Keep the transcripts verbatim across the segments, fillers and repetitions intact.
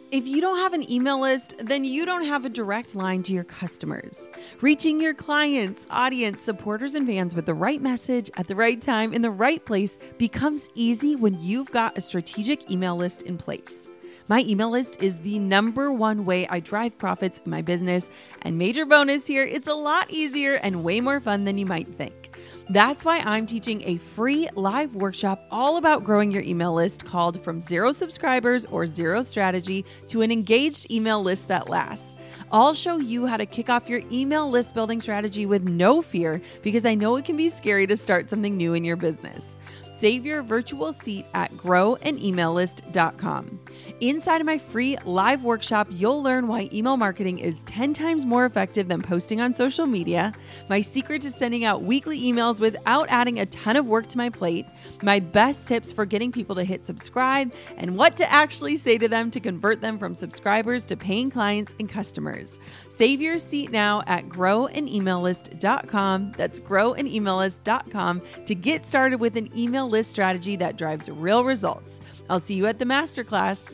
If you don't have an email list, then you don't have a direct line to your customers. Reaching your clients, audience, supporters, and fans with the right message at the right time in the right place becomes easy when you've got a strategic email list in place. My email list is the number one way I drive profits in my business, and major bonus here, it's a lot easier and way more fun than you might think. That's why I'm teaching a free live workshop all about growing your email list called From Zero Subscribers or Zero Strategy to an Engaged Email List That Lasts. I'll show you how to kick off your email list building strategy with no fear, because I know it can be scary to start something new in your business. Save your virtual seat at grow an email list dot com. Inside of my free live workshop, you'll learn why email marketing is ten times more effective than posting on social media, my secret to sending out weekly emails without adding a ton of work to my plate, my best tips for getting people to hit subscribe, and what to actually say to them to convert them from subscribers to paying clients and customers. Save your seat now at grow an email list dot com. That's grow an email list dot com to get started with an email list strategy that drives real results. I'll see you at the masterclass.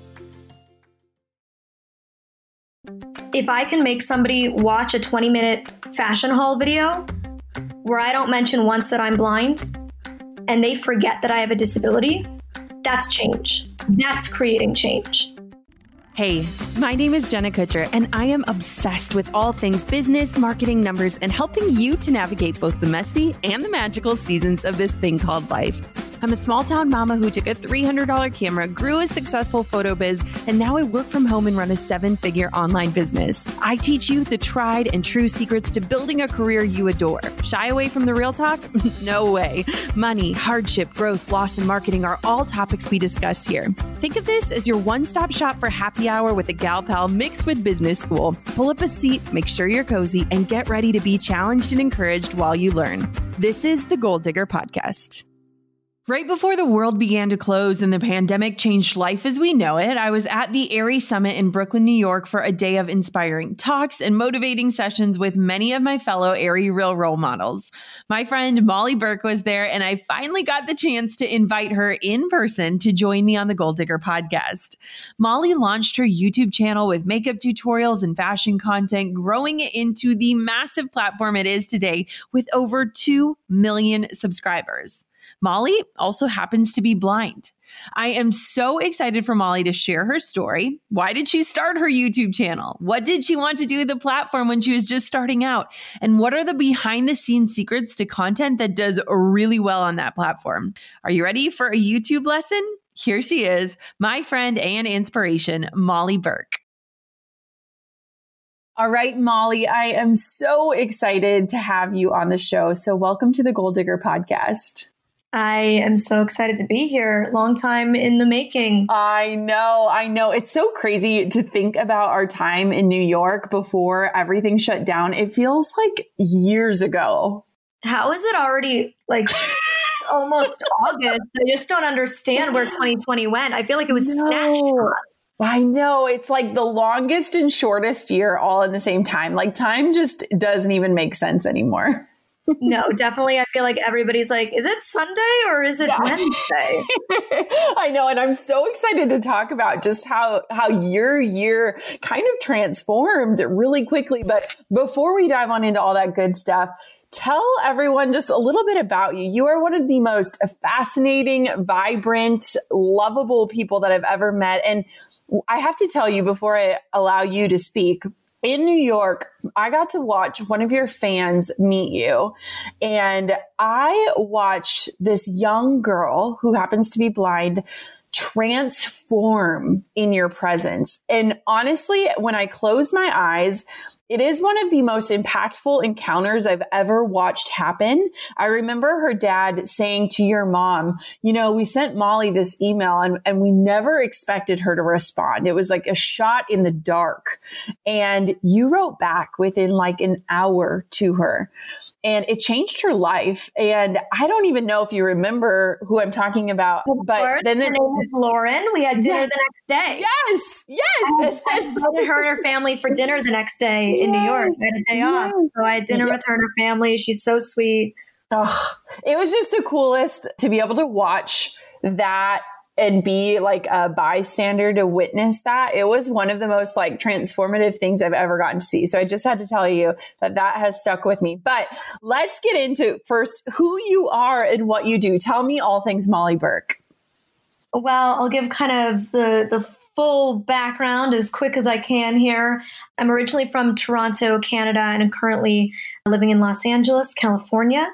If I can make somebody watch a twenty minute fashion haul video where I don't mention once that I'm blind and they forget that I have a disability, that's change. That's creating change. Hey, my name is Jenna Kutcher, and I am obsessed with all things business, marketing, numbers, and helping you to navigate both the messy and the magical seasons of this thing called life. I'm a small town mama who took a three hundred dollars camera, grew a successful photo biz, and now I work from home and run a seven-figure online business. I teach you the tried and true secrets to building a career you adore. Shy away from the real talk? No way. Money, hardship, growth, loss, and marketing are all topics we discuss here. Think of this as your one-stop shop for happy hour with a gal pal mixed with business school. Pull up a seat, make sure you're cozy, and get ready to be challenged and encouraged while you learn. This is the Goal Digger Podcast. Right before the world began to close and the pandemic changed life as we know it, I was at the Aerie Summit in Brooklyn, New York for a day of inspiring talks and motivating sessions with many of my fellow Aerie Real role models. My friend Molly Burke was there, and I finally got the chance to invite her in person to join me on the Goal Digger podcast. Molly launched her YouTube channel with makeup tutorials and fashion content, growing it into the massive platform it is today with over two million subscribers. Molly also happens to be blind. I am so excited for Molly to share her story. Why did she start her YouTube channel? What did she want to do with the platform when she was just starting out? And what are the behind the scenes secrets to content that does really well on that platform? Are you ready for a YouTube lesson? Here she is, my friend and inspiration, Molly Burke. All right, Molly, I am so excited to have you on the show. So welcome to the Goal Digger podcast. I am so excited to be here. Long time in the making. I know, I know. It's so crazy to think about our time in New York before everything shut down. It feels like years ago. How is it already like almost August? I just don't understand where twenty twenty went. I feel like it was no. snatched from us. I know. It's like the longest and shortest year all in the same time. Like time just doesn't even make sense anymore. No, definitely. I feel like everybody's like, is it Sunday or is it yeah. Wednesday? I know. And I'm so excited to talk about just how, how your year kind of transformed really quickly. But before we dive on into all that good stuff, tell everyone just a little bit about you. You are one of the most fascinating, vibrant, lovable people that I've ever met. And I have to tell you before I allow you to speak, in New York, I got to watch one of your fans meet you, and I watched this young girl who happens to be blind transform in your presence. And honestly, when I close my eyes, it is one of the most impactful encounters I've ever watched happen. I remember her dad saying to your mom, you know, we sent Molly this email and, and we never expected her to respond. It was like a shot in the dark. And you wrote back within like an hour to her, and it changed her life. And I don't even know if you remember who I'm talking about, of but course, then the her name is Lauren. We had dinner yes, the next day. Yes. Yes. I, I invited her and her family for dinner the next day in New York. I had a day yes. off. So I had dinner with her and her family. She's so sweet. Oh, it was just the coolest to be able to watch that and be like a bystander to witness that. It was one of the most like transformative things I've ever gotten to see. So I just had to tell you that that has stuck with me. But let's get into first who you are and what you do. Tell me all things Molly Burke. Well, I'll give kind of the, the full background as quick as I can here. I'm originally from Toronto, Canada, and I'm currently living in Los Angeles, California.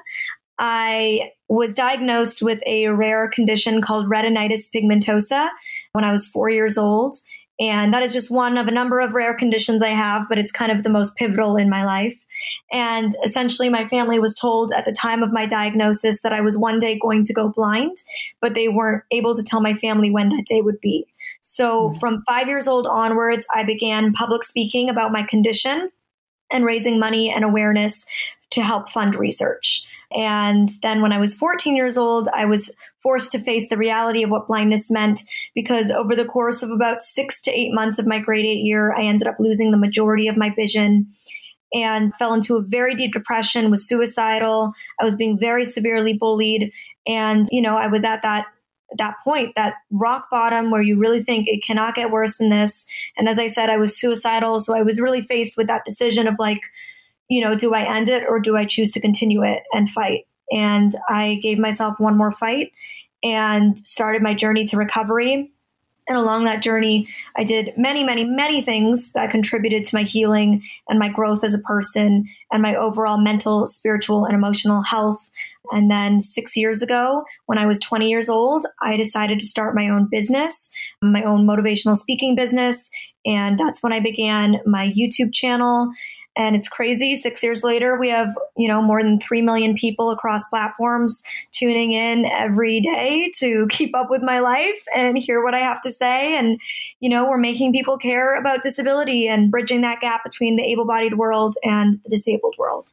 I was diagnosed with a rare condition called retinitis pigmentosa when I was four years old. And that is just one of a number of rare conditions I have, but it's kind of the most pivotal in my life. And essentially, my family was told at the time of my diagnosis that I was one day going to go blind, but they weren't able to tell my family when that day would be. So from five years old onwards, I began public speaking about my condition and raising money and awareness to help fund research. And then when I was fourteen years old, I was forced to face the reality of what blindness meant, because over the course of about six to eight months of my grade eight year, I ended up losing the majority of my vision and fell into a very deep depression, was suicidal. I was being very severely bullied. And, you know, I was at that that point, that rock bottom where you really think it cannot get worse than this. And as I said, I was suicidal. So I was really faced with that decision of like, you know, do I end it or do I choose to continue it and fight? And I gave myself one more fight and started my journey to recovery. And along that journey, I did many, many, many things that contributed to my healing and my growth as a person and my overall mental, spiritual, and emotional health. And then six years ago, when I was twenty years old, I decided to start my own business, my own motivational speaking business. And that's when I began my YouTube channel. And it's crazy. Six years later, we have, you know, more than three million people across platforms tuning in every day to keep up with my life and hear what I have to say. And, you know, we're making people care about disability and bridging that gap between the able-bodied world and the disabled world.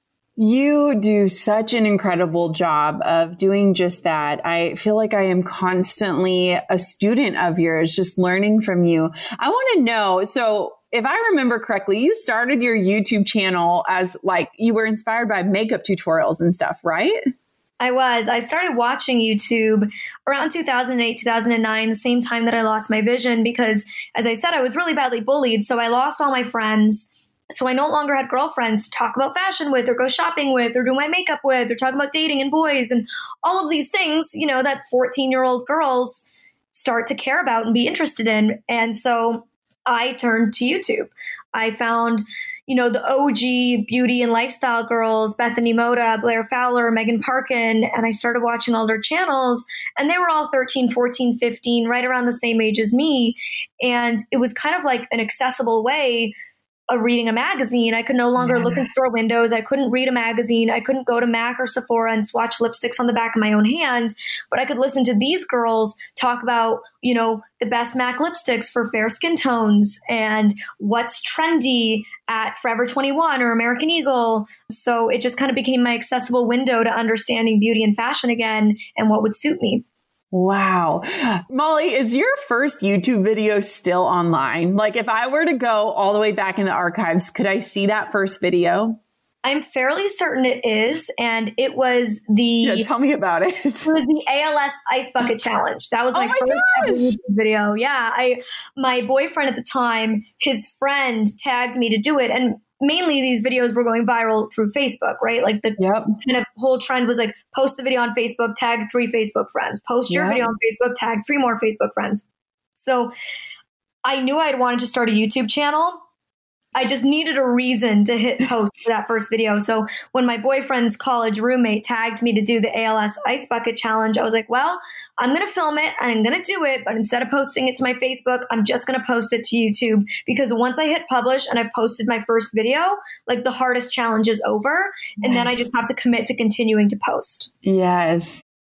You do such an incredible job of doing just that. I feel like I am constantly a student of yours, just learning from you. I want to know, so if I remember correctly, you started your YouTube channel as like you were inspired by makeup tutorials and stuff, right? I was. I started watching YouTube around two thousand eight, two thousand nine, the same time that I lost my vision, because as I said, I was really badly bullied. So I lost all my friends. So I no longer had girlfriends to talk about fashion with or go shopping with or do my makeup with or talk about dating and boys and all of these things, you know, that fourteen-year-old girls start to care about and be interested in. And so I turned to YouTube. I found, you know, the O G beauty and lifestyle girls, Bethany Mota, Blair Fowler, Megan Parkin, and I started watching all their channels, and they were all thirteen, fourteen, fifteen, right around the same age as me. And it was kind of like an accessible way of reading a magazine. I could no longer yeah. look in store windows. I couldn't read a magazine. I couldn't go to MAC or Sephora and swatch lipsticks on the back of my own hand, but I could listen to these girls talk about, you know, the best MAC lipsticks for fair skin tones and what's trendy at Forever twenty-one or American Eagle. So it just kind of became my accessible window to understanding beauty and fashion again and what would suit me. Wow. Molly, is your first YouTube video still online? Like if I were to go all the way back in the archives, could I see that first video? I'm fairly certain it is. And it was the... Yeah, tell me about it. It was the A L S Ice Bucket Challenge. That was my, oh my first gosh. ever YouTube video. Yeah. I, my boyfriend at the time, his friend tagged me to do it. And mainly these videos were going viral through Facebook, right? Like the yep. kind of whole trend was like, post the video on Facebook, tag three Facebook friends, post your yep. video on Facebook, tag three more Facebook friends. So I knew I'd wanted to start a YouTube channel. I just needed a reason to hit post for that first video. So when my boyfriend's college roommate tagged me to do the A L S Ice Bucket Challenge, I was like, well, I'm going to film it and I'm going to do it. But instead of posting it to my Facebook, I'm just going to post it to YouTube, because once I hit publish and I've posted my first video, like the hardest challenge is over. And yes. then I just have to commit to continuing to post. Yes.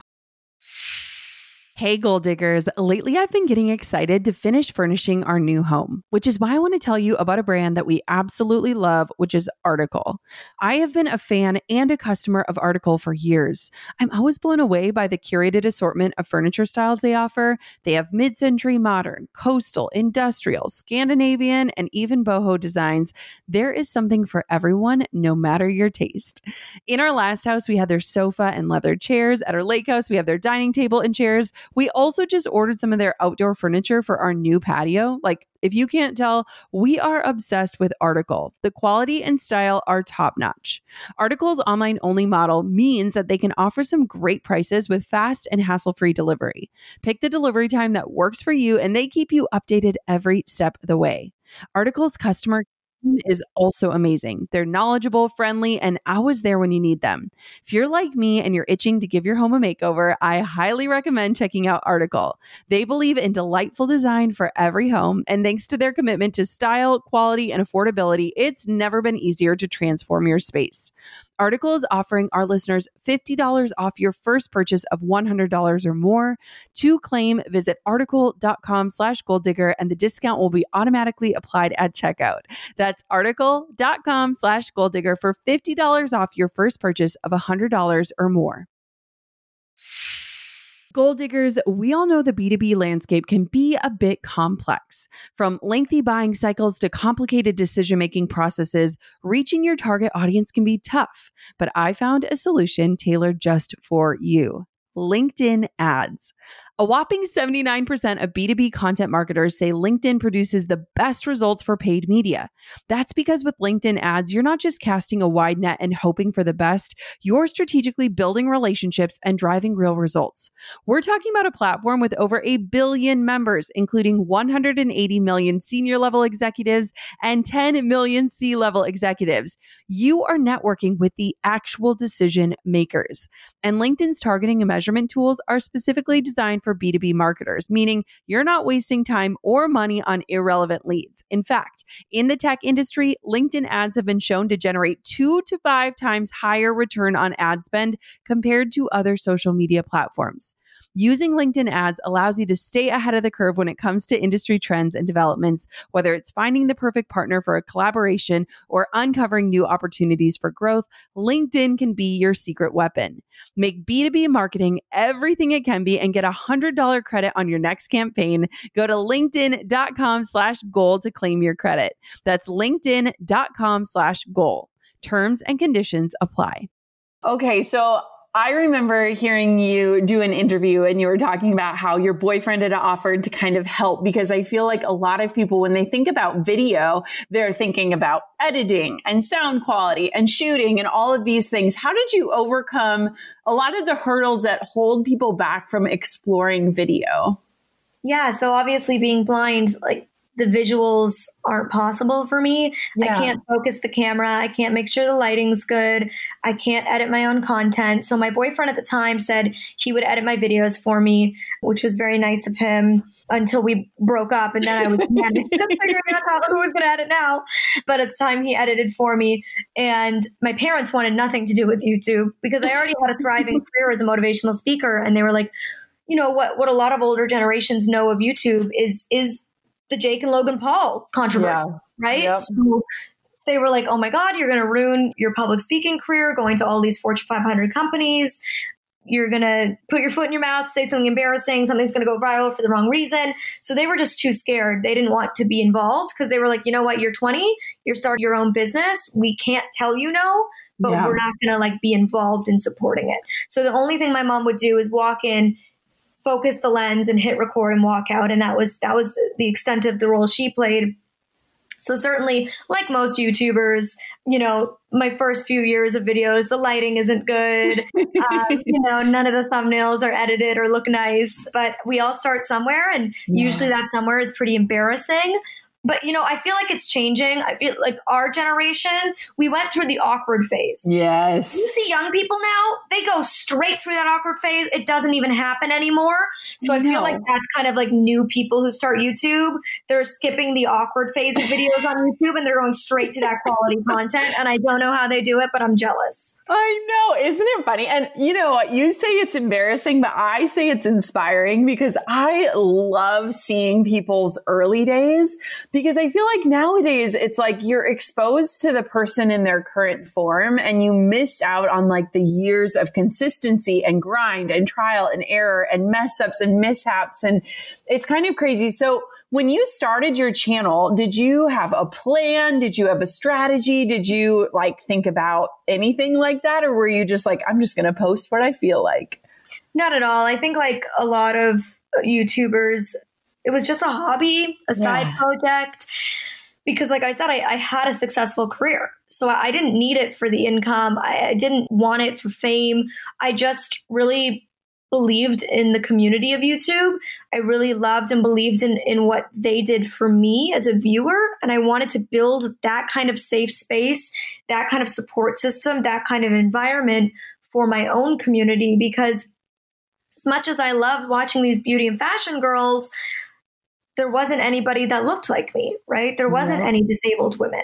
Hey, goal diggers. Lately, I've been getting excited to finish furnishing our new home, which is why I want to tell you about a brand that we absolutely love, which is Article. I have been a fan and a customer of Article for years. I'm always blown away by the curated assortment of furniture styles they offer. They have mid-century modern, coastal, industrial, Scandinavian, and even boho designs. There is something for everyone, no matter your taste. In our last house, we had their sofa and leather chairs. At our lake house, we have their dining table and chairs. We also just ordered some of their outdoor furniture for our new patio. Like, if you can't tell, we are obsessed with Article. The quality and style are top notch. Article's online only model means that they can offer some great prices with fast and hassle-free delivery. Pick the delivery time that works for you, and they keep you updated every step of the way. Article's customer is also amazing. They're knowledgeable, friendly, and always there when you need them. If you're like me and you're itching to give your home a makeover, I highly recommend checking out Article. They believe in delightful design for every home, and thanks to their commitment to style, quality, and affordability, it's never been easier to transform your space. Article is offering our listeners fifty dollars off your first purchase of one hundred dollars or more. To claim, visit article.com slash goal digger, and the discount will be automatically applied at checkout. That's article.com slash goal digger for fifty dollars off your first purchase of one hundred dollars or more. Goal diggers, we all know the B two B landscape can be a bit complex. From lengthy buying cycles to complicated decision-making processes, reaching your target audience can be tough. But I found a solution tailored just for you: LinkedIn ads. A whopping seventy-nine percent of B two B content marketers say LinkedIn produces the best results for paid media. That's because with LinkedIn ads, you're not just casting a wide net and hoping for the best, you're strategically building relationships and driving real results. We're talking about a platform with over a billion members, including one hundred eighty million senior level executives and ten million C-level executives. You are networking with the actual decision makers. And LinkedIn's targeting and measurement tools are specifically designed for B two B marketers, meaning you're not wasting time or money on irrelevant leads. In fact, in the tech industry, LinkedIn ads have been shown to generate two to five times higher return on ad spend compared to other social media platforms. Using LinkedIn ads allows you to stay ahead of the curve when it comes to industry trends and developments, whether it's finding the perfect partner for a collaboration or uncovering new opportunities for growth. LinkedIn can be your secret weapon. Make B two B marketing everything it can be and get a one hundred dollars credit on your next campaign. Go to linkedin.com slash goal to claim your credit. That's linkedin.com slash goal. Terms and conditions apply. Okay, so I remember hearing you do an interview and you were talking about how your boyfriend had offered to kind of help, because I feel like a lot of people, when they think about video, they're thinking about editing and sound quality and shooting and all of these things. How did you overcome a lot of the hurdles that hold people back from exploring video? Yeah, so obviously being blind, like, the visuals aren't possible for me. Yeah. I can't focus the camera. I can't make sure the lighting's good. I can't edit my own content. So my boyfriend at the time said he would edit my videos for me, which was very nice of him, until we broke up. And then I was figuring out who was going to edit now. But at the time he edited for me. And my parents wanted nothing to do with YouTube because I already had a thriving career as a motivational speaker. And they were like, you know, what, what a lot of older generations know of YouTube is, is the Jake and Logan Paul controversy, yeah. right? Yep. So they were like, oh my God, you're going to ruin your public speaking career, going to all these Fortune five hundred companies. You're going to put your foot in your mouth, say something embarrassing. Something's going to go viral for the wrong reason. So they were just too scared. They didn't want to be involved because they were like, you know what? You're twenty. You're starting your own business. We can't tell you no, but yeah. we're not going to like be involved in supporting it. So the only thing my mom would do is walk in, focus the lens, and hit record and walk out. And that was that was the extent of the role she played. So certainly, like most YouTubers, you know, my first few years of videos, the lighting isn't good. uh, you know, none of the thumbnails are edited or look nice. But we all start somewhere, and yeah. usually that somewhere is pretty embarrassing. But, you know, I feel like it's changing. I feel like our generation, we went through the awkward phase. Yes. You see young people now, they go straight through that awkward phase. It doesn't even happen anymore. So I no. feel like that's kind of like new people who start YouTube. They're skipping the awkward phase of videos on YouTube and they're going straight to that quality content. And I don't know how they do it, but I'm jealous. I know. Isn't it funny? And you know what? You say it's embarrassing, but I say it's inspiring because I love seeing people's early days, because I feel like nowadays it's like you're exposed to the person in their current form and you missed out on like the years of consistency and grind and trial and error and mess ups and mishaps. And it's kind of crazy. So when you started your channel, did you have a plan? Did you have a strategy? Did you like think about anything like that? Or were you just like, I'm just going to post what I feel like? Not at all. I think like a lot of YouTubers, it was just a hobby, a side yeah. project. Because like I said, I, I had a successful career. So I, I didn't need it for the income. I, I didn't want it for fame. I just really believed in the community of YouTube. I really loved and believed in, in what they did for me as a viewer. And I wanted to build that kind of safe space, that kind of support system, that kind of environment for my own community. Because as much as I loved watching these beauty and fashion girls, there wasn't anybody that looked like me, right? There wasn't yeah. any disabled women.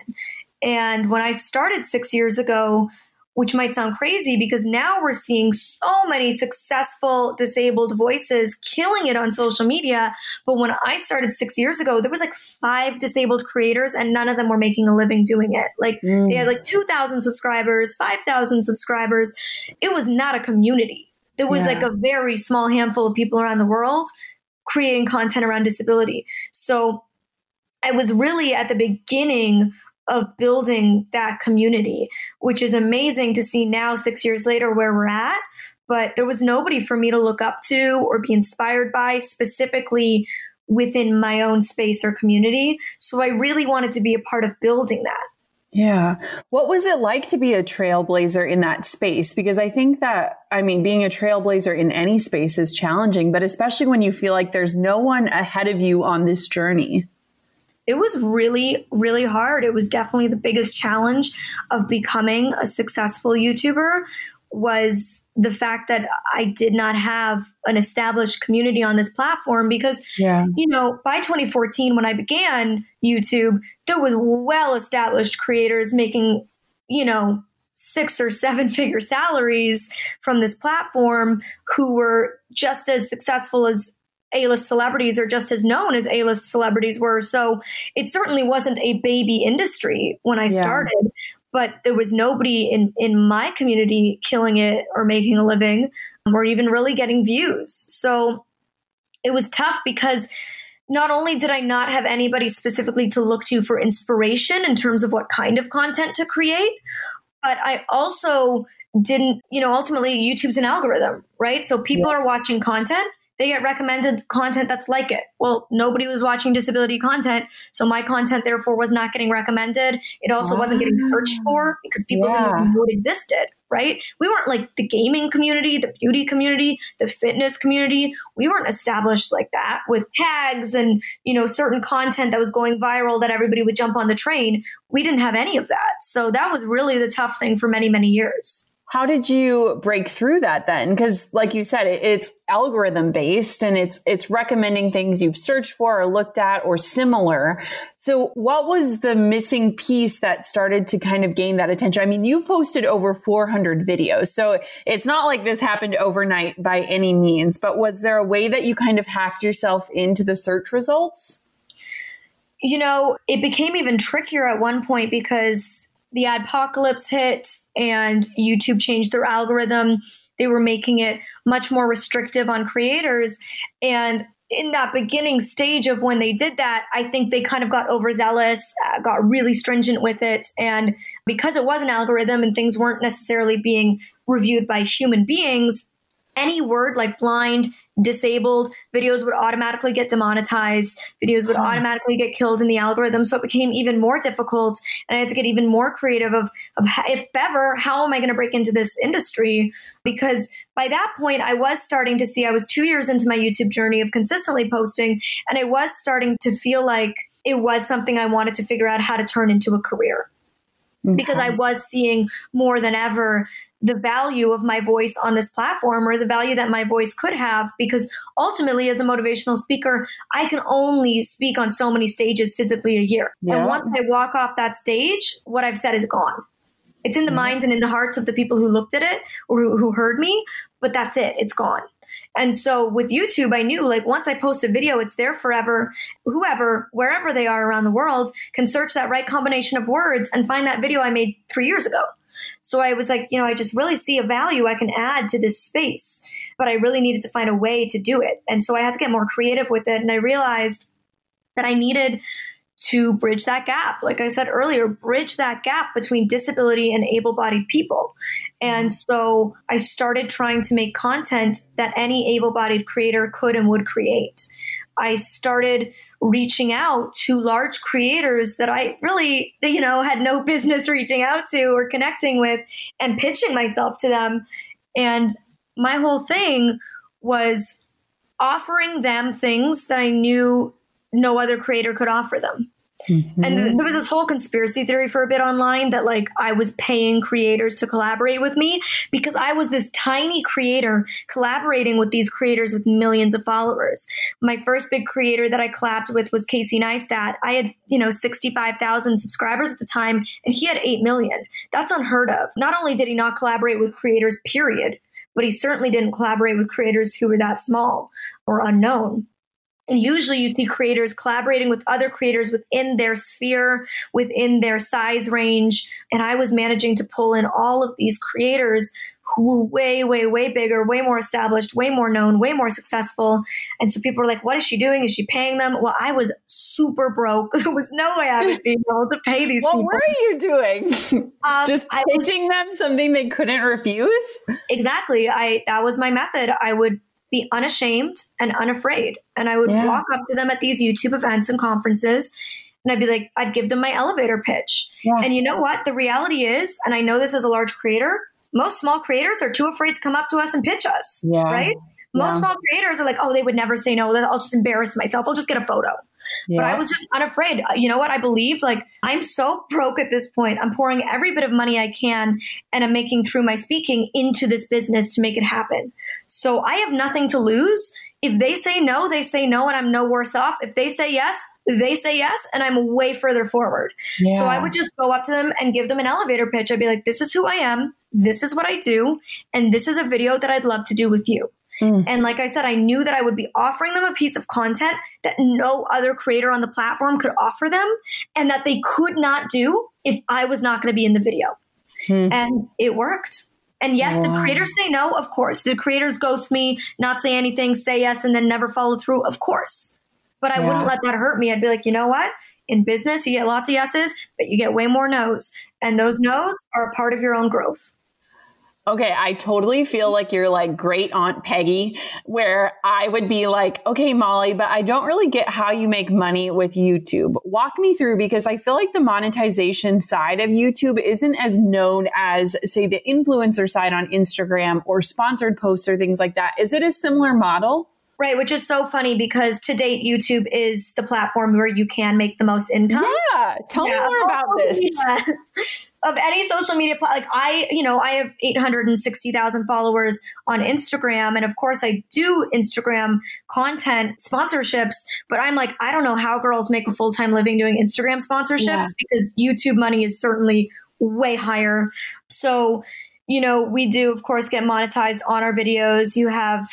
And when I started six years ago, which might sound crazy because now we're seeing so many successful disabled voices killing it on social media. But when I started six years ago, there was like five disabled creators and none of them were making a living doing it. Like mm. they had like two thousand subscribers, five thousand subscribers. It was not a community. There was yeah. like a very small handful of people around the world creating content around disability. So I was really at the beginning of building that community, which is amazing to see now six years later where we're at. But there was nobody for me to look up to or be inspired by specifically within my own space or community. So I really wanted to be a part of building that. Yeah. What was it like to be a trailblazer in that space? Because I think that, I mean, being a trailblazer in any space is challenging, but especially when you feel like there's no one ahead of you on this journey. It was really, really hard. It was definitely the biggest challenge of becoming a successful YouTuber was the fact that I did not have an established community on this platform because, yeah. you know, by twenty fourteen, when I began YouTube, there was well-established creators making, you know, six or seven figure salaries from this platform who were just as successful as A-list celebrities or just as known as A-list celebrities were. So it certainly wasn't a baby industry when I yeah. started, but there was nobody in, in my community killing it or making a living or even really getting views. So it was tough because not only did I not have anybody specifically to look to for inspiration in terms of what kind of content to create, but I also didn't, you know, ultimately YouTube's an algorithm, right? So people yeah. are watching content. They get recommended content that's like it. Well, nobody was watching disability content, so my content therefore was not getting recommended. It also wow. wasn't getting searched for because people yeah. didn't even know it existed, right? We weren't like the gaming community, the beauty community, the fitness community. We weren't established like that with tags and, you know, certain content that was going viral that everybody would jump on the train. We didn't have any of that. So that was really the tough thing for many, many years. How did you break through that then? Because like you said, it, it's algorithm based and it's it's recommending things you've searched for or looked at or similar. So what was the missing piece that started to kind of gain that attention? I mean, you've posted over four hundred videos, so it's not like this happened overnight by any means, but was there a way that you kind of hacked yourself into the search results? You know, it became even trickier at one point because the adpocalypse hit and YouTube changed their algorithm. They were making it much more restrictive on creators. And in that beginning stage of when they did that, I think they kind of got overzealous, uh, got really stringent with it. And because it was an algorithm and things weren't necessarily being reviewed by human beings, any word like blind, disabled, videos would automatically get demonetized, videos would automatically get killed in the algorithm. So it became even more difficult. And I had to get even more creative of, of if ever, how am I going to break into this industry? Because by that point, I was starting to see, I was two years into my YouTube journey of consistently posting, and I was starting to feel like it was something I wanted to figure out how to turn into a career. Okay. Because I was seeing more than ever the value of my voice on this platform or the value that my voice could have, because ultimately as a motivational speaker, I can only speak on so many stages physically a year. Yeah. And once I walk off that stage, what I've said is gone. It's in the mm-hmm. minds and in the hearts of the people who looked at it or who, who heard me, but that's it. It's gone. And so with YouTube, I knew like once I post a video, it's there forever. Whoever, wherever they are around the world can search that right combination of words and find that video I made three years ago. So I was like, you know, I just really see a value I can add to this space, but I really needed to find a way to do it. And so I had to get more creative with it. And I realized that I needed to bridge that gap. Like I said earlier, bridge that gap between disability and able-bodied people. And so I started trying to make content that any able-bodied creator could and would create. I started reaching out to large creators that I really, you know, had no business reaching out to or connecting with and pitching myself to them. And my whole thing was offering them things that I knew no other creator could offer them. Mm-hmm. And there was this whole conspiracy theory for a bit online that like I was paying creators to collaborate with me because I was this tiny creator collaborating with these creators with millions of followers. My first big creator that I collabed with was Casey Neistat. I had, you know, sixty-five thousand subscribers at the time and he had eight million. That's unheard of. Not only did he not collaborate with creators, period, but he certainly didn't collaborate with creators who were that small or unknown. And usually you see creators collaborating with other creators within their sphere, within their size range. And I was managing to pull in all of these creators who were way, way, way bigger, way more established, way more known, way more successful. And so people were like, what is she doing? Is she paying them? Well, I was super broke. There was no way I was being able to pay these what people. What were you doing? Um, Just pitching was, them something they couldn't refuse? Exactly. I That was my method. I would be unashamed and unafraid. And I would yeah. walk up to them at these YouTube events and conferences and I'd be like, I'd give them my elevator pitch. Yeah. And you know what? The reality is, and I know this as a large creator, most small creators are too afraid to come up to us and pitch us, yeah. right? Most yeah. small creators are like, oh, they would never say no. I'll just embarrass myself. I'll just get a photo. Yeah. But I was just unafraid. You know what? I believed like I'm so broke at this point. I'm pouring every bit of money I can and I'm making through my speaking into this business to make it happen. So I have nothing to lose. If they say no, they say no and I'm no worse off. If they say yes, they say yes and I'm way further forward. Yeah. So I would just go up to them and give them an elevator pitch. I'd be like, this is who I am. This is what I do. And this is a video that I'd love to do with you. Mm. And like I said, I knew that I would be offering them a piece of content that no other creator on the platform could offer them and that they could not do if I was not going to be in the video. Mm. And it worked. And yes, wow. Did creators say no? Of course. Did creators ghost me, not say anything, say yes, and then never follow through? Of course. But I yeah. wouldn't let that hurt me. I'd be like, you know what? In business, you get lots of yeses, but you get way more no's. And those no's are a part of your own growth. Okay, I totally feel like you're like great Aunt Peggy, where I would be like, okay, Molly, but I don't really get how you make money with YouTube. Walk me through, because I feel like the monetization side of YouTube isn't as known as, say, the influencer side on Instagram or sponsored posts or things like that. Is it a similar model? Right, which is so funny because to date, YouTube is the platform where you can make the most income. Yeah, tell yeah. me more about this. Yeah. Of any social media, like I, you know, I have eight hundred sixty thousand followers on Instagram. And of course I do Instagram content sponsorships, but I'm like, I don't know how girls make a full-time living doing Instagram sponsorships yeah. because YouTube money is certainly way higher. So, you know, we do, of course, get monetized on our videos. You have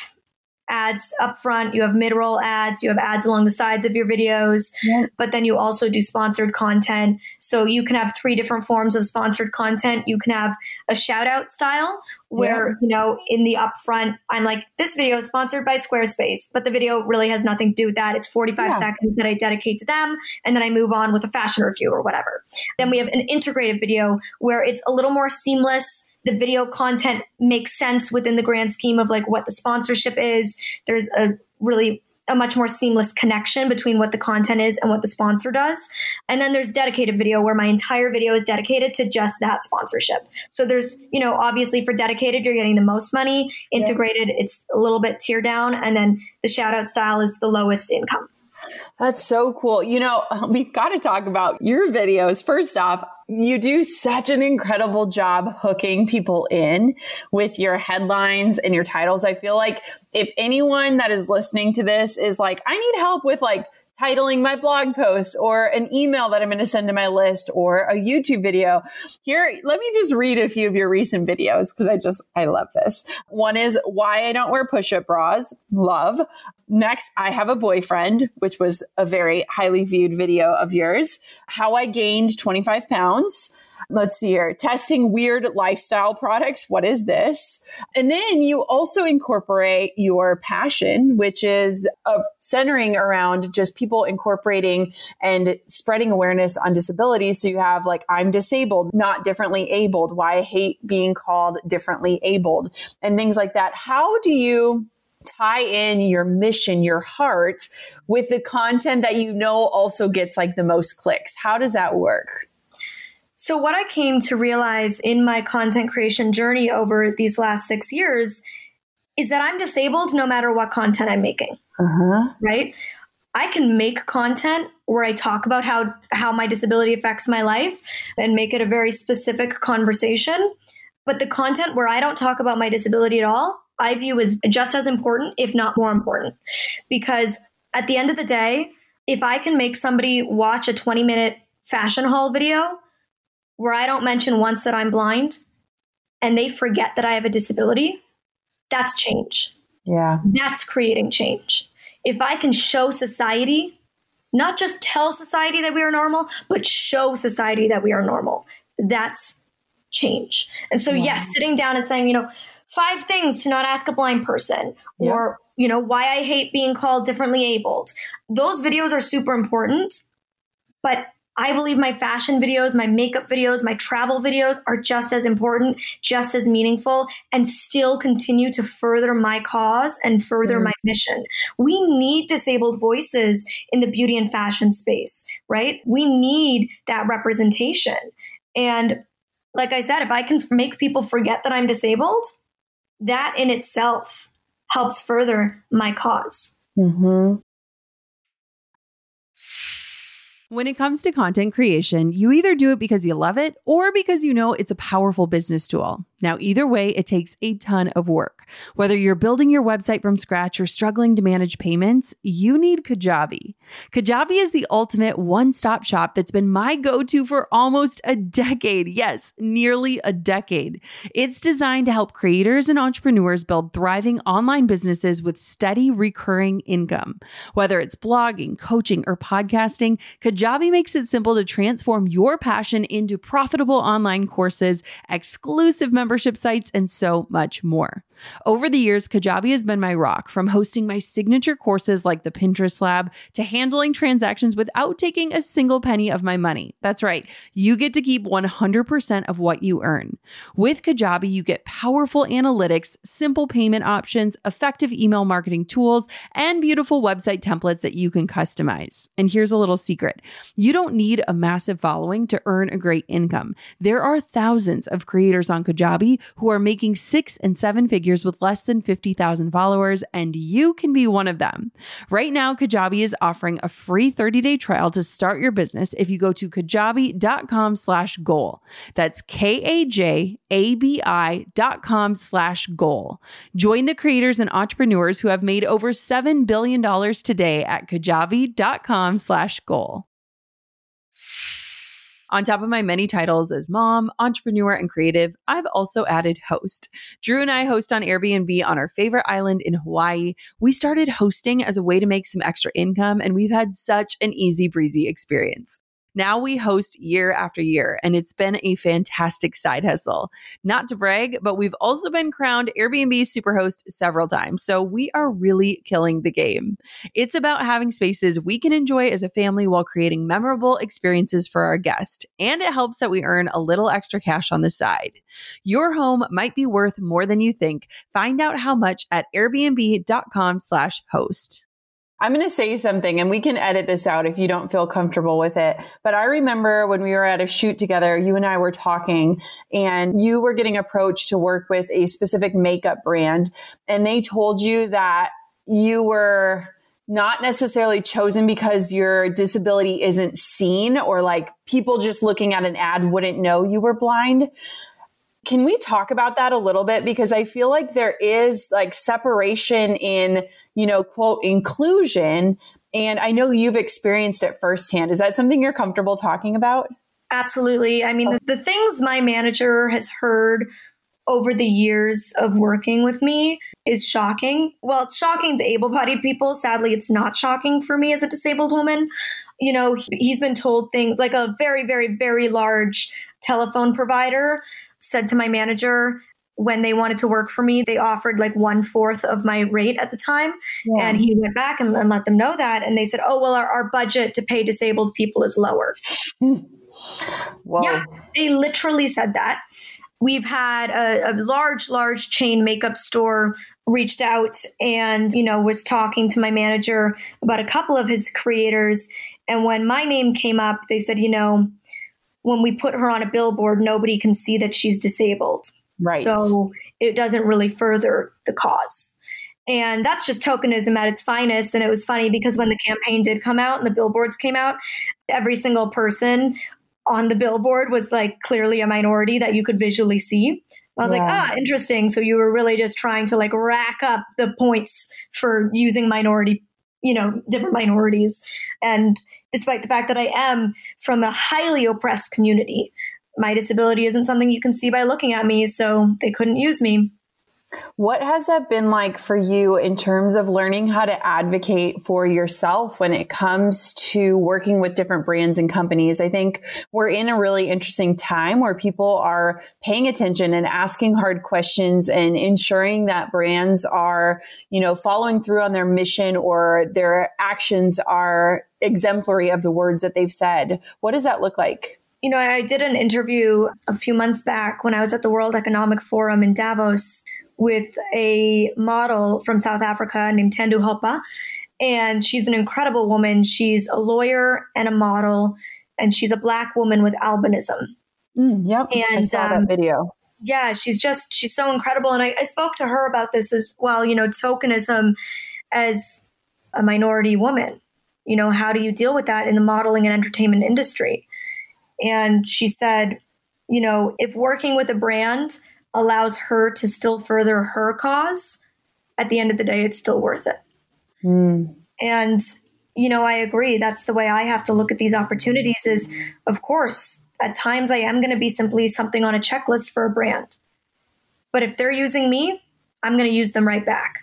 ads up front, you have mid-roll ads, you have ads along the sides of your videos, yeah. but then you also do sponsored content. So you can have three different forms of sponsored content. You can have a shout out style where, yeah. you know, in the upfront, I'm like, this video is sponsored by Squarespace, but the video really has nothing to do with that. It's forty-five yeah. seconds that I dedicate to them. And then I move on with a fashion review or whatever. Then we have an integrated video where it's a little more seamless. The video content makes sense within the grand scheme of like what the sponsorship is. There's a really a much more seamless connection between what the content is and what the sponsor does. And then there's dedicated video where my entire video is dedicated to just that sponsorship. So there's, you know, obviously for dedicated, you're getting the most money. Integrated, yeah. it's a little bit tier down. And then the shout out style is the lowest income. That's so cool. You know, we've got to talk about your videos. First off, you do such an incredible job hooking people in with your headlines and your titles. I feel like if anyone that is listening to this is like, I need help with like titling my blog posts or an email that I'm going to send to my list or a YouTube video. Here, let me just read a few of your recent videos because I just, I love this. One is why I don't wear push-up bras. Love. Next, I have a boyfriend, which was a very highly viewed video of yours. How I gained twenty-five pounds. let's see here, testing weird lifestyle products. What is this? And then you also incorporate your passion, which is uh, centering around just people incorporating and spreading awareness on disability. So you have like, I'm disabled, not differently abled, why I hate being called differently abled, and things like that. How do you tie in your mission, your heart, with the content that you know also gets like the most clicks? How does that work? So what I came to realize in my content creation journey over these last six years is that I'm disabled no matter what content I'm making, uh-huh. right? I can make content where I talk about how, how my disability affects my life and make it a very specific conversation. But the content where I don't talk about my disability at all, I view as just as important, if not more important. Because at the end of the day, if I can make somebody watch a twenty minute fashion haul video where I don't mention once that I'm blind and they forget that I have a disability, that's change. Yeah. That's creating change. If I can show society, not just tell society that we are normal, but show society that we are normal, that's change. And so, yeah. yes, sitting down and saying, you know, five things to not ask a blind person, yep. or, you know, why I hate being called differently abled. Those videos are super important, but I believe my fashion videos, my makeup videos, my travel videos are just as important, just as meaningful, and still continue to further my cause and further mm. my mission. We need disabled voices in the beauty and fashion space, right? We need that representation. And like I said, if I can make people forget that I'm disabled, that in itself helps further my cause. Mm-hmm. When it comes to content creation, you either do it because you love it or because you know it's a powerful business tool. Now, either way, it takes a ton of work. Whether you're building your website from scratch or struggling to manage payments, you need Kajabi. Kajabi is the ultimate one-stop shop that's been my go-to for almost a decade. Yes, nearly a decade. It's designed to help creators and entrepreneurs build thriving online businesses with steady, recurring income. Whether it's blogging, coaching, or podcasting, Kajabi makes it simple to transform your passion into profitable online courses, exclusive membership membership sites, and so much more. Over the years, Kajabi has been my rock, from hosting my signature courses like the Pinterest Lab to handling transactions without taking a single penny of my money. That's right. You get to keep one hundred percent of what you earn. With Kajabi, you get powerful analytics, simple payment options, effective email marketing tools, and beautiful website templates that you can customize. And here's a little secret. You don't need a massive following to earn a great income. There are thousands of creators on Kajabi who are making six and seven figures with less than fifty thousand followers, and you can be one of them. Right now, Kajabi is offering a free thirty-day trial to start your business if you go to kajabi.com slash goal. That's K-A-J-A-B-I dot com slash goal. Join the creators and entrepreneurs who have made over seven billion dollars today at kajabi.com slash goal. On top of my many titles as mom, entrepreneur, and creative, I've also added host. Drew and I host on Airbnb on our favorite island in Hawaii. We started hosting as a way to make some extra income, and we've had such an easy breezy experience. Now we host year after year, and it's been a fantastic side hustle. Not to brag, but we've also been crowned Airbnb Superhost several times, so we are really killing the game. It's about having spaces we can enjoy as a family while creating memorable experiences for our guests, and it helps that we earn a little extra cash on the side. Your home might be worth more than you think. Find out how much at airbnb.com slash host. I'm going to say something, and we can edit this out if you don't feel comfortable with it. But I remember when we were at a shoot together, you and I were talking, and you were getting approached to work with a specific makeup brand. And they told you that you were not necessarily chosen because your disability isn't seen, or like people just looking at an ad wouldn't know you were blind. Can we talk about that a little bit? Because I feel like there is like separation in, you know, quote, inclusion. And I know you've experienced it firsthand. Is that something you're comfortable talking about? Absolutely. I mean, the, the things my manager has heard over the years of working with me is shocking. Well, it's shocking to able-bodied people. Sadly, it's not shocking for me as a disabled woman. You know, he's been told things like a very, very, very large telephone provider said to my manager when they wanted to work for me, they offered like one fourth of my rate at the time. Yeah. And he went back and, and let them know that. And they said, oh, well, our, our budget to pay disabled people is lower. Whoa. Yeah, they literally said that. We've had a, a large, large chain makeup store reached out and, you know, was talking to my manager about a couple of his creators. And when my name came up, they said, you know, when we put her on a billboard, nobody can see that she's disabled. Right. So it doesn't really further the cause. And that's just tokenism at its finest. And it was funny because when the campaign did come out and the billboards came out, every single person on the billboard was like clearly a minority that you could visually see. I was yeah. like, ah, interesting. So you were really just trying to like rack up the points for using minority, you know, different minorities. And despite the fact that I am from a highly oppressed community, my disability isn't something you can see by looking at me. So they couldn't use me. What has that been like for you in terms of learning how to advocate for yourself when it comes to working with different brands and companies? I think we're in a really interesting time where people are paying attention and asking hard questions and ensuring that brands are, you know, following through on their mission or their actions are exemplary of the words that they've said. What does that look like? You know, I did an interview a few months back when I was at the World Economic Forum in Davos with a model from South Africa named Tendo Hopa. And she's an incredible woman. She's a lawyer and a model, and she's a Black woman with albinism. Mm, yep, and, I saw um, that video. Yeah, she's just, she's so incredible. And I, I spoke to her about this as well, you know, tokenism as a minority woman. You know, how do you deal with that in the modeling and entertainment industry? And she said, you know, if working with a brand allows her to still further her cause, at the end of the day, it's still worth it. Mm. And, you know, I agree. That's the way I have to look at these opportunities is, of course, at times I am going to be simply something on a checklist for a brand. But if they're using me, I'm going to use them right back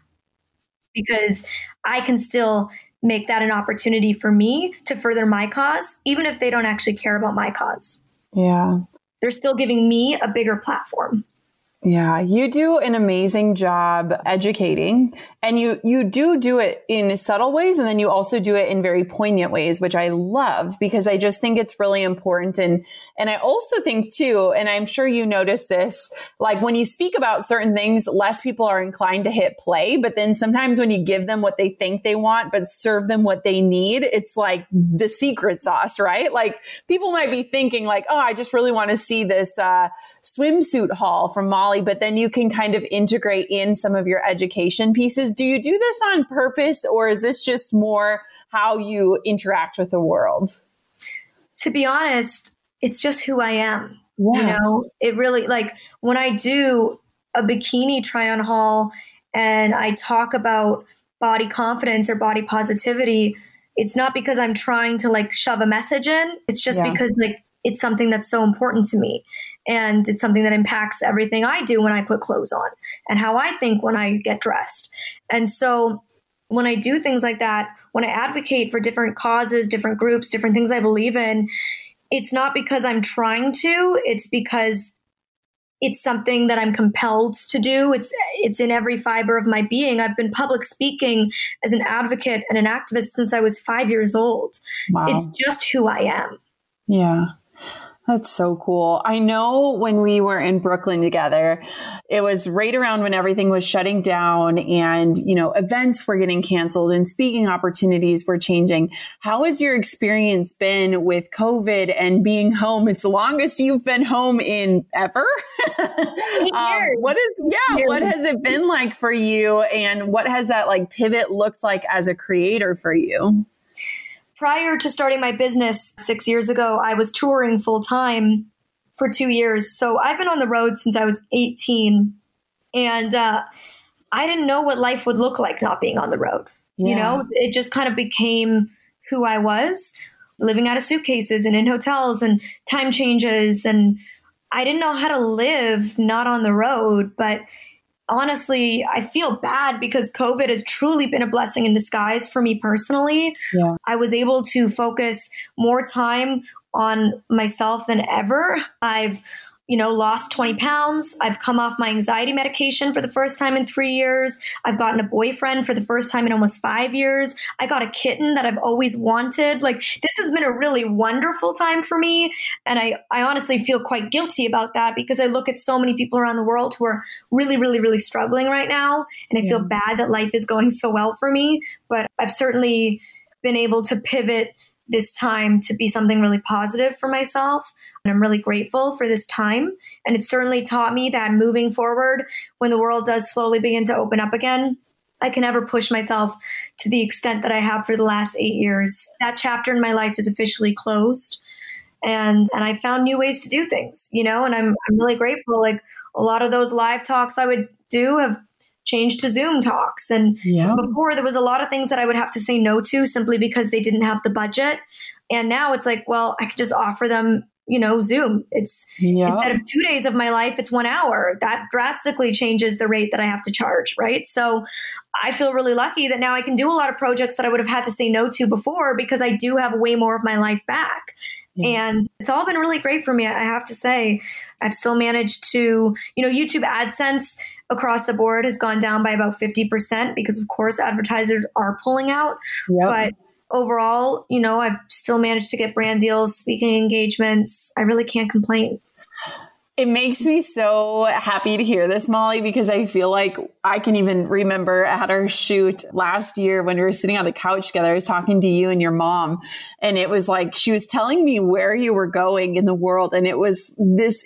because I can still make that an opportunity for me to further my cause, even if they don't actually care about my cause. Yeah. They're still giving me a bigger platform. Yeah, you do an amazing job educating, and you you do do it in subtle ways, and then you also do it in very poignant ways, which I love because I just think it's really important. And and I also think too, and I'm sure you notice this, like when you speak about certain things, less people are inclined to hit play. But then sometimes when you give them what they think they want, but serve them what they need, it's like the secret sauce, right? Like people might be thinking like, oh, I just really want to see this uh, swimsuit haul from Molly, but then you can kind of integrate in some of your education pieces. Do you do this on purpose, or is this just more how you interact with the world? To be honest, it's just who I am. Yeah. You know, it really, like when I do a bikini try on haul and I talk about body confidence or body positivity, it's not because I'm trying to like shove a message in. It's just yeah. because like it's something that's so important to me. And it's something that impacts everything I do when I put clothes on and how I think when I get dressed. And so when I do things like that, when I advocate for different causes, different groups, different things I believe in, it's not because I'm trying to, it's because it's something that I'm compelled to do. It's it's in every fiber of my being. I've been public speaking as an advocate and an activist since I was five years old. Wow. It's just who I am. Yeah. That's so cool. I know when we were in Brooklyn together, it was right around when everything was shutting down and, you know, events were getting canceled and speaking opportunities were changing. How has your experience been with COVID and being home? It's the longest you've been home in ever. um, what is, yeah, what has it been like for you? And what has that like pivot looked like as a creator for you? Prior to starting my business six years ago, I was touring full time for two years. So I've been on the road since I was eighteen. And uh, I didn't know what life would look like not being on the road. Yeah. You know, it just kind of became who I was, living out of suitcases and in hotels and time changes and I didn't know how to live not on the road, but honestly, I feel bad because COVID has truly been a blessing in disguise for me personally. Yeah. I was able to focus more time on myself than ever. I've, you know, lost twenty pounds. I've come off my anxiety medication for the first time in three years. I've gotten a boyfriend for the first time in almost five years. I got a kitten that I've always wanted. Like, this has been a really wonderful time for me. And I, I honestly feel quite guilty about that because I look at so many people around the world who are really, really, really struggling right now. And I Yeah. feel bad that life is going so well for me. But I've certainly been able to pivot this time to be something really positive for myself. And I'm really grateful for this time. And it's certainly taught me that moving forward, when the world does slowly begin to open up again, I can never push myself to the extent that I have for the last eight years. That chapter in my life is officially closed. And and I found new ways to do things, you know, and I'm I'm really grateful. Like, a lot of those live talks I would do have changed to Zoom talks. And Yeah. before, there was a lot of things that I would have to say no to simply because they didn't have the budget. And now it's like, well, I could just offer them, you know, Zoom. It's Yeah. instead of two days of my life, it's one hour. That drastically changes the rate that I have to charge, right? So I feel really lucky that now I can do a lot of projects that I would have had to say no to before because I do have way more of my life back. Yeah. And it's all been really great for me. I have to say, I've still managed to, you know, YouTube AdSense across the board has gone down by about fifty percent because, of course, advertisers are pulling out. Yep. But overall, you know, I've still managed to get brand deals, speaking engagements. I really can't complain. It makes me so happy to hear this, Molly, because I feel like I can even remember at our shoot last year when we were sitting on the couch together, I was talking to you and your mom, and it was like, she was telling me where you were going in the world. And it was this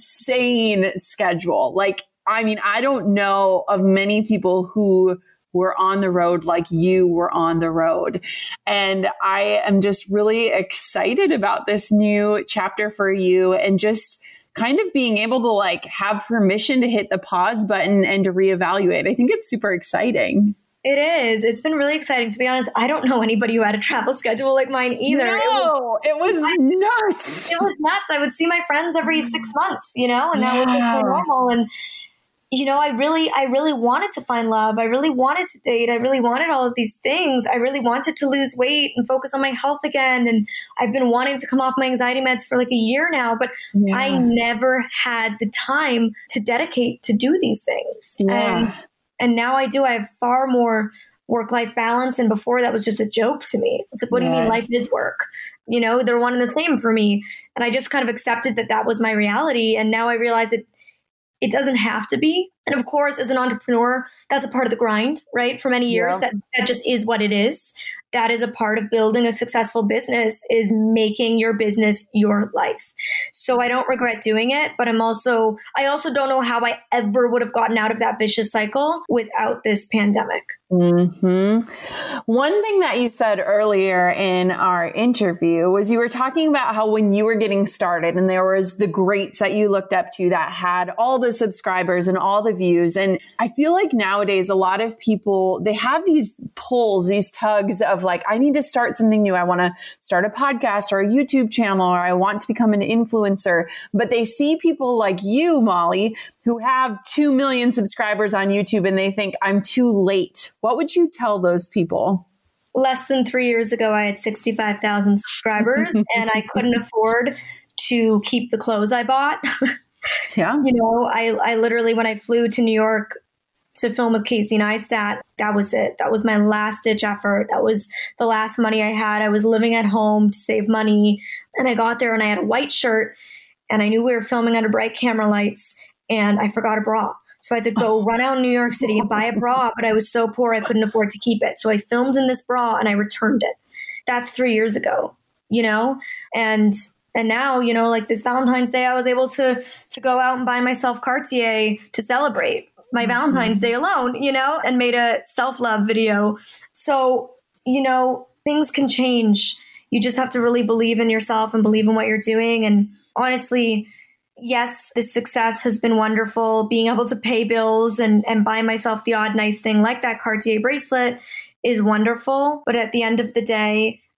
insane schedule. Like, I mean, I don't know of many people who were on the road like you were on the road. And I am just really excited about this new chapter for you, and just kind of being able to like have permission to hit the pause button and to reevaluate. I think it's super exciting. It is. It's been really exciting. To be honest, I don't know anybody who had a travel schedule like mine either. No, it was, it was nuts. It was nuts. I would see my friends every six months, you know, and that was just Yeah. so normal. And, you know, I really, I really wanted to find love. I really wanted to date. I really wanted all of these things. I really wanted to lose weight and focus on my health again. And I've been wanting to come off my anxiety meds for like a year now, but Yeah. I never had the time to dedicate to do these things. Yeah. And, and now I do. I have far more work-life balance. And before, that was just a joke to me. It's like, what do you mean Yes. life is work? You know, they're one and the same for me. And I just kind of accepted that that was my reality. And now I realize it, it doesn't have to be. And of course, as an entrepreneur, that's a part of the grind, right? For many years, Yeah. that, that just is what it is. That is a part of building a successful business, is making your business your life. So I don't regret doing it, but I'm also, I also don't know how I ever would have gotten out of that vicious cycle without this pandemic. Mm-hmm. One thing that you said earlier in our interview was you were talking about how when you were getting started and there was the greats that you looked up to that had all the subscribers and all the views. And I feel like nowadays, a lot of people, they have these pulls, these tugs of like, I need to start something new. I want to start a podcast or a YouTube channel, or I want to become an influencer. But they see people like you, Molly, who have two million subscribers on YouTube, and they think I'm too late. What would you tell those people? Less than three years ago, I had sixty-five thousand subscribers and I couldn't afford to keep the clothes I bought. Yeah. You know, I, I literally, when I flew to New York to film with Casey Neistat, that was it. That was my last ditch effort. That was the last money I had. I was living at home to save money. And I got there and I had a white shirt and I knew we were filming under bright camera lights and I forgot a bra. So I had to go run out in New York City and buy a bra, but I was so poor I couldn't afford to keep it. So I filmed in this bra and I returned it. That's three years ago, you know? And and now, you know, like this Valentine's Day, I was able to to go out and buy myself Cartier to celebrate my mm-hmm. Valentine's Day alone, you know, and made a self-love video. So, you know, things can change. You just have to really believe in yourself and believe in what you're doing. And honestly, yes, this success has been wonderful. Being able to pay bills and, and buy myself the odd nice thing like that Cartier bracelet is wonderful. But at the end of the day,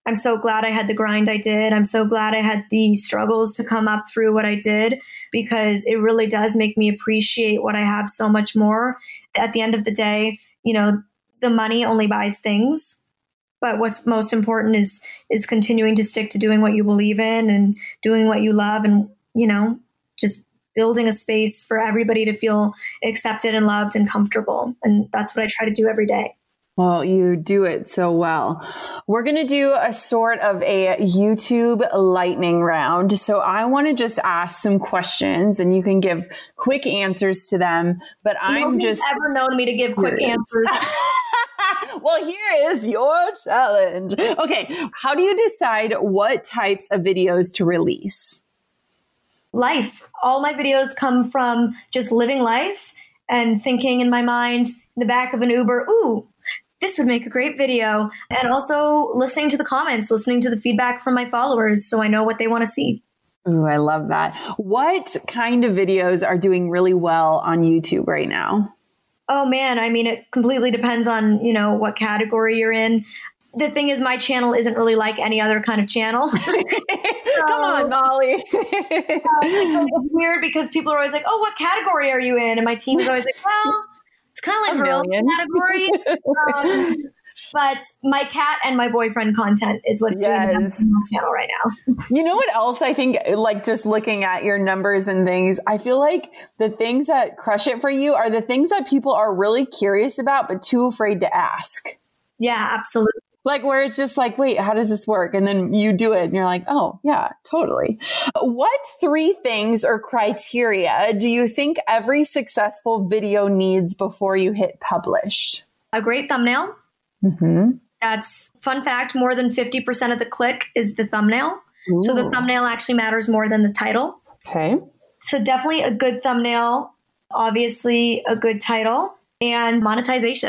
I'm so glad I had the grind I did. I'm so glad I had the struggles to come up through what I did, because it really does make me appreciate what I have so much more. At the end of the day, you know, the money only buys things, but what's most important is is continuing to stick to doing what you believe in and doing what you love, and, you know, just building a space for everybody to feel accepted and loved and comfortable. And that's what I try to do every day. Well, you do it so well. We're going to do a sort of a YouTube lightning round. So I want to just ask some questions and you can give quick answers to them. But I'm Nobody's just ever known me to give quick answers. Well, here is your challenge. Okay. How do you decide what types of videos to release? Life. All my videos come from just living life and thinking in my mind, in the back of an Uber, ooh, this would make a great video. And also listening to the comments, listening to the feedback from my followers so I know what they want to see. Ooh, I love that. What kind of videos are doing really well on YouTube right now? Oh man, I mean, it completely depends on, you know, what category you're in. The thing is, my channel isn't really like any other kind of channel. so, Come on, Molly. uh, it's, it's weird because people are always like, oh, what category are you in? And my team is always like, well, it's kind of like her own category. Um, but my cat and my boyfriend content is what's yes. doing the on my channel right now. You know what else I think, like just looking at your numbers and things, I feel like the things that crush it for you are the things that people are really curious about, but too afraid to ask. Yeah, absolutely. Like where it's just like, wait, how does this work? And then you do it and you're like, oh yeah, totally. What three things or criteria do you think every successful video needs before you hit publish? A great thumbnail. Mm-hmm. That's fun fact. More than fifty percent of the click is the thumbnail. Ooh. So the thumbnail actually matters more than the title. Okay. So definitely a good thumbnail, obviously a good title. And monetization.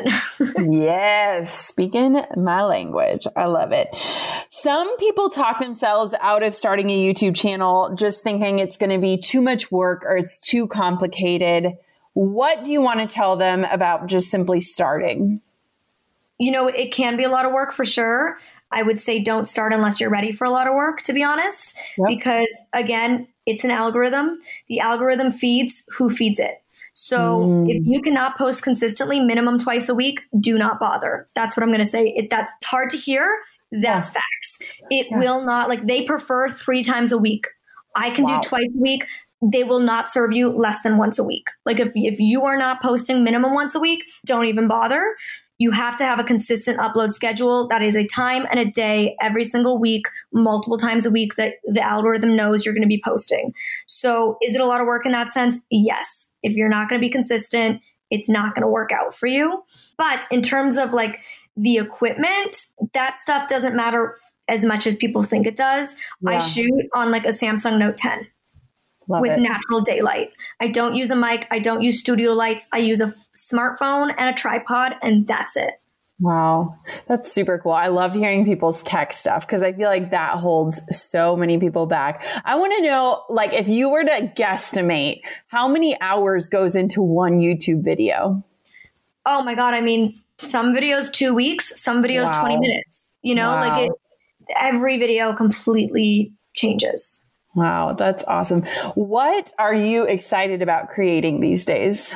Yes. Speaking my language. I love it. Some people talk themselves out of starting a YouTube channel just thinking it's going to be too much work or it's too complicated. What do you want to tell them about just simply starting? You know, it can be a lot of work for sure. I would say don't start unless you're ready for a lot of work, to be honest, yep. because again, it's an algorithm. The algorithm feeds who feeds it. So mm. if you cannot post consistently, minimum twice a week, do not bother. That's what I'm going to say. It, that's it's hard to hear. That's yeah. facts. It yeah. will not, like they prefer three times a week. I can wow. do twice a week. They will not serve you less than once a week. Like if, if you are not posting minimum once a week, don't even bother. You have to have a consistent upload schedule. That is a time and a day every single week, multiple times a week that the algorithm knows you're going to be posting. So is it a lot of work in that sense? Yes. If you're not going to be consistent, it's not going to work out for you. But in terms of like the equipment, that stuff doesn't matter as much as people think it does. Yeah. I shoot on like a Samsung Note ten. Love with it. Natural daylight. I don't use a mic. I don't use studio lights. I use a smartphone and a tripod, and that's it. Wow. That's super cool. I love hearing people's tech stuff because I feel like that holds so many people back. I want to know, like, if you were to guesstimate, how many hours goes into one YouTube video? Oh my God. I mean, some videos two weeks, some videos wow. twenty minutes. You know, wow. like it, every video completely changes. Wow, that's awesome. What are you excited about creating these days?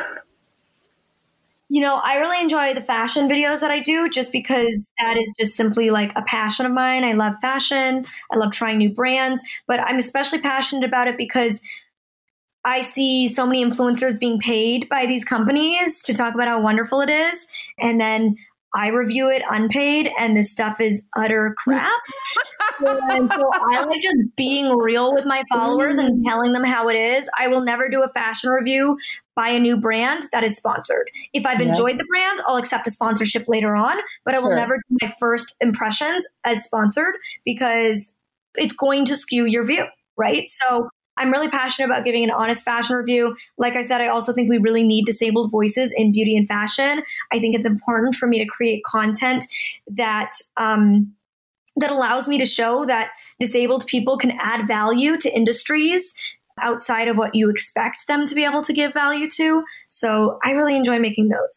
You know, I really enjoy the fashion videos that I do just because that is just simply like a passion of mine. I love fashion. I love trying new brands, but I'm especially passionate about it because I see so many influencers being paid by these companies to talk about how wonderful it is. And then I review it unpaid and this stuff is utter crap. And so I like just being real with my followers and telling them how it is. I will never do a fashion review by a new brand that is sponsored. If I've yep. enjoyed the brand, I'll accept a sponsorship later on, but I will sure. never do my first impressions as sponsored because it's going to skew your view, right? So I'm really passionate about giving an honest fashion review. Like I said, I also think we really need disabled voices in beauty and fashion. I think it's important for me to create content that um, that allows me to show that disabled people can add value to industries outside of what you expect them to be able to give value to. So I really enjoy making those.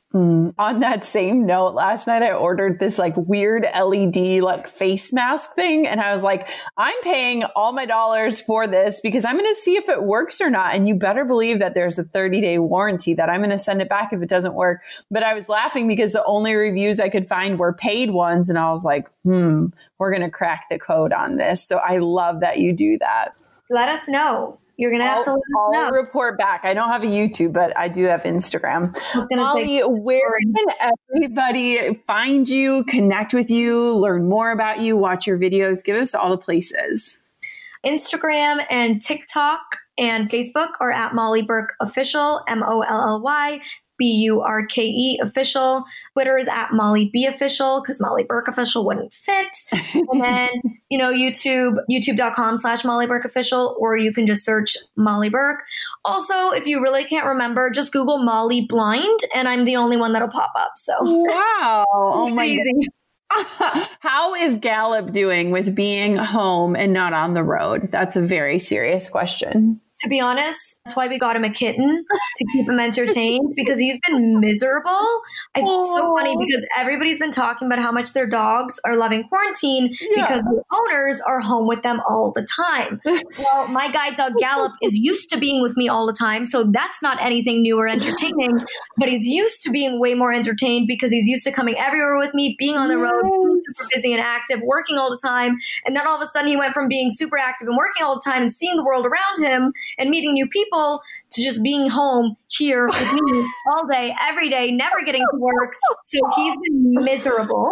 Mm. On that same note, last night I ordered this like weird L E D like face mask thing. And I was like, I'm paying all my dollars for this because I'm going to see if it works or not. And you better believe that there's a thirty day warranty that I'm going to send it back if it doesn't work. But I was laughing because the only reviews I could find were paid ones. And I was like, hmm, we're going to crack the code on this. So I love that you do that. Let us know. You're going to have to let us I'll know. report back. I don't have a YouTube, but I do have Instagram. Molly, where can everybody find you, connect with you, learn more about you, watch your videos? Give us all the places. Instagram and TikTok and Facebook are at Molly Burke Official, M O L L Y B U R K E official. Twitter is at Molly B Official because Molly Burke Official wouldn't fit. And then, you know, YouTube, youtube.com slash Molly Burke Official, or you can just search Molly Burke. Also, if you really can't remember, just Google Molly Blind and I'm the only one that'll pop up. So wow. Oh my goodness. How is Gallup doing with being home and not on the road? That's a very serious question. To be honest, that's why we got him a kitten to keep him entertained because he's been miserable. It's oh. so funny because everybody's been talking about how much their dogs are loving quarantine yeah. because the owners are home with them all the time. Well, my guide dog Gallup is used to being with me all the time, so that's not anything new or entertaining, but he's used to being way more entertained because he's used to coming everywhere with me, being on the road, being super busy and active, working all the time. And then all of a sudden he went from being super active and working all the time and seeing the world around him and meeting new people to just being home here with me all day, every day, never getting to work. So he's been miserable.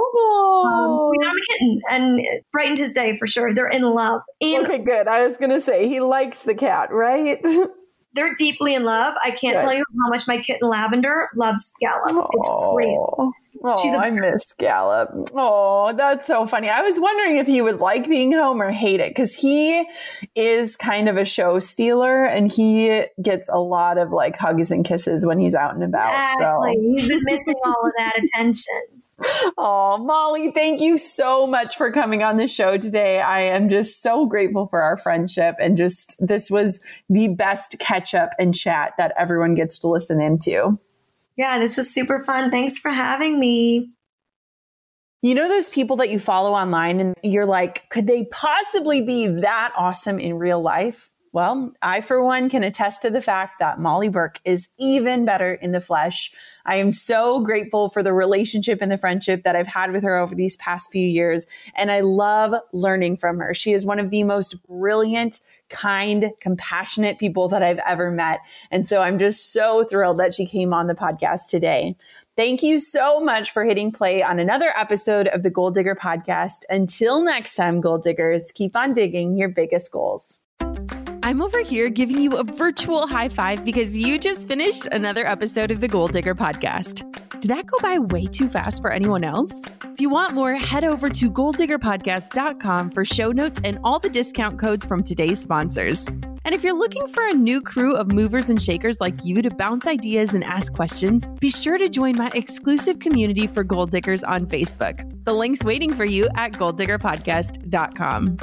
Um, we got him a kitten and it brightened his day for sure. They're in love. And okay, good. I was going to say he likes the cat, right? They're deeply in love. I can't good. tell you how much my kitten Lavender loves Gallup. Oh. It's crazy. Oh, She's a- I miss Gallup. Oh, that's so funny. I was wondering if he would like being home or hate it because he is kind of a show stealer and he gets a lot of like hugs and kisses when he's out and about. Exactly. So. He's been missing all of that attention. Oh, Molly, thank you so much for coming on the show today. I am just so grateful for our friendship and just this was the best catch up and chat that everyone gets to listen into. Yeah, this was super fun. Thanks for having me. You know those people that you follow online and you're like, could they possibly be that awesome in real life? Well, I, for one, can attest to the fact that Molly Burke is even better in the flesh. I am so grateful for the relationship and the friendship that I've had with her over these past few years. And I love learning from her. She is one of the most brilliant, kind, compassionate people that I've ever met. And so I'm just so thrilled that she came on the podcast today. Thank you so much for hitting play on another episode of the Goal Digger Podcast. Until next time, Goal Diggers, keep on digging your biggest goals. I'm over here giving you a virtual high five because you just finished another episode of the Goal Digger Podcast. Did that go by way too fast for anyone else? If you want more, head over to goal digger podcast dot com for show notes and all the discount codes from today's sponsors. And if you're looking for a new crew of movers and shakers like you to bounce ideas and ask questions, be sure to join my exclusive community for Goal Diggers on Facebook. The link's waiting for you at goal digger podcast dot com.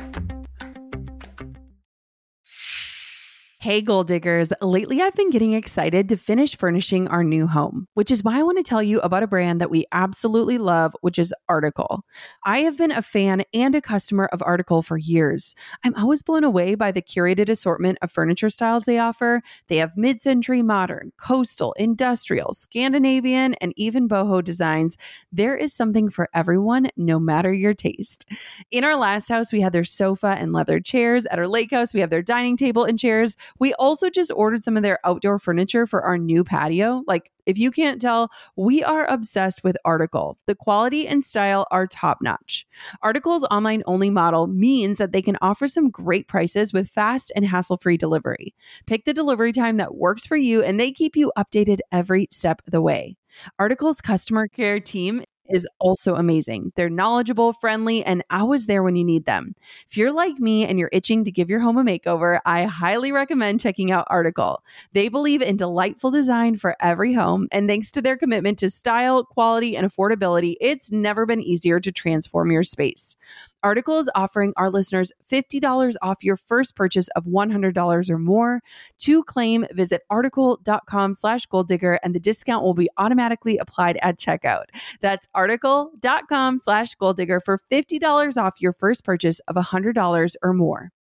Hey, Goal Diggers. Lately, I've been getting excited to finish furnishing our new home, which is why I want to tell you about a brand that we absolutely love, which is Article. I have been a fan and a customer of Article for years. I'm always blown away by the curated assortment of furniture styles they offer. They have mid-century modern, coastal, industrial, Scandinavian, and even boho designs. There is something for everyone, no matter your taste. In our last house, we had their sofa and leather chairs. At our lake house, we have their dining table and chairs. We also just ordered some of their outdoor furniture for our new patio. Like, if you can't tell, we are obsessed with Article. The quality and style are top notch. Article's online only model means that they can offer some great prices with fast and hassle-free delivery. Pick the delivery time that works for you, and they keep you updated every step of the way. Article's customer care team is also amazing. They're knowledgeable, friendly, and always there when you need them. If you're like me and you're itching to give your home a makeover, I highly recommend checking out Article. They believe in delightful design for every home, and thanks to their commitment to style, quality, and affordability, it's never been easier to transform your space. Article is offering our listeners fifty dollars off your first purchase of one hundred dollars or more. To claim, visit article.com slash goal digger and the discount will be automatically applied at checkout. That's article.com slash goal digger for fifty dollars off your first purchase of one hundred dollars or more.